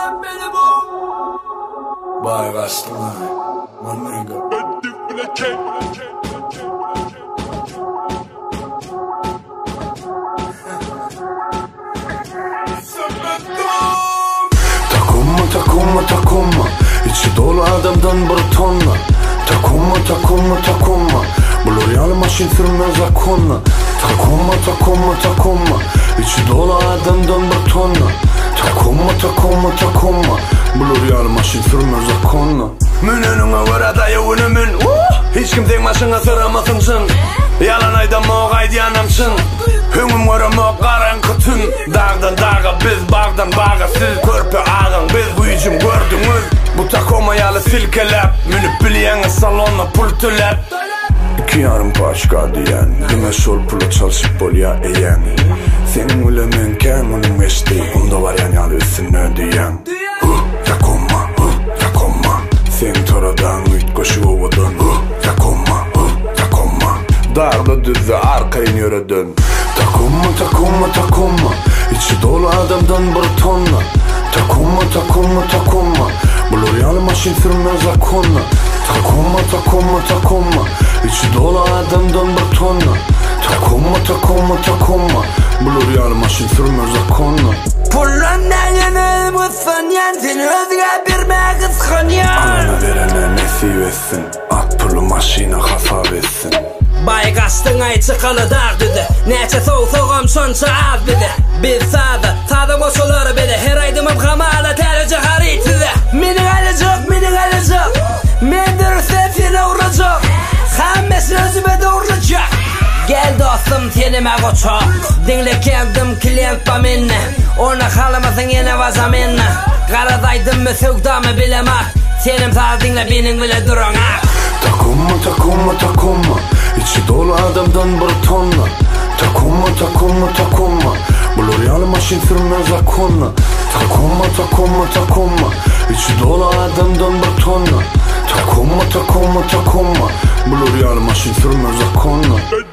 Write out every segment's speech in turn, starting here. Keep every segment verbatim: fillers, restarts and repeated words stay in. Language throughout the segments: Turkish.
Vay kaçtım lan. My nigga. Takılma takılma takılma, içi dolu adamdan bir tonla. Takılma takılma takılma, bu L'Oreal maşin sürmez akonla. Takılma takılma takılma, içi dolu adamdan bir tonla. Takılma takılma takılma, bu L'Oreal maşin sürmez akonla. Münününe var adayı önümün, hiç kimden maşına sıramasın şın. Yalan aydan moğaydı yanamşın. Hüngüm görümü karanlık tün. Dağdan dağa biz, bağdan bağa siz. Körpe ağın biz, bu yücüm gördünüz. Bu takomayalı silkelep, münüp biliyeniz salonla pul tülep. İki yarım başka diyen, yine şol pulu çalışıp bol ya eyen. Senin ülemen kemanın meşti, onda var yan yalı üstüne diyen. Huh, yakoma, huh, yakoma. Sen toradan üç koşu ovadan. Huh, yakoma, huh, yakoma. Dağda düzde arkayın yöre dön. Takılma takılma takılma, içi dolu adamdan bir tonla. Takılma takılma takılma, bu L'Oreal maşin sürmez akonla. Takılma takılma takılma, içi dolu adamdan bir tonla. Takılma takılma takılma, bu L'Oreal maşin sürmez akonla. Pullandan yanıl mutsun yansın, özge bir mağız kanyan. Alana verene nasip etsin, at pulu maşine hafaf etsin. Bay kastın ay çıkalı dağ dedi, neçe soğuk soğum sonça az dedi. Biz sağda, sağda koşuları bedi, her aydımım kamala tercih harit dedi. Mini galecek, mini galecek, men dürüste seni uğrayacak. Hammesin özüme doğrayacak. Gel dostum tenime koçak, dinle kendim klient ba minne. Ona kalamasın yine vasa minne. Karadaydım mı sökda mı bilemek. Senim sağ dinle benim bile durun ha. Takılma takılma takılma, içi dolu adamdan bir tonla. Takılma takılma takılma, bu L'Oreal maşin sürmez akonla. Takılma takılma takılma, içi dolu adamdan bir tonla. Takılma takılma takılma, bu L'Oreal maşin sürmez akonla.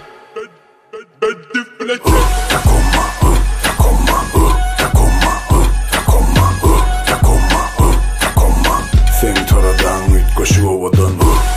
Huh, takılma, huh, takılma, huh, takılma, huh, takılma, huh, takılma, huh, takılma. Sen toradan üç koşu ovadan.